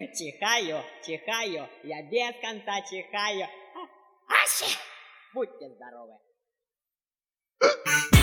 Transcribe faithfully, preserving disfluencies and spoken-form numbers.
Чихаю, чихаю, я без конца чихаю. Ащи! Будьте здоровы.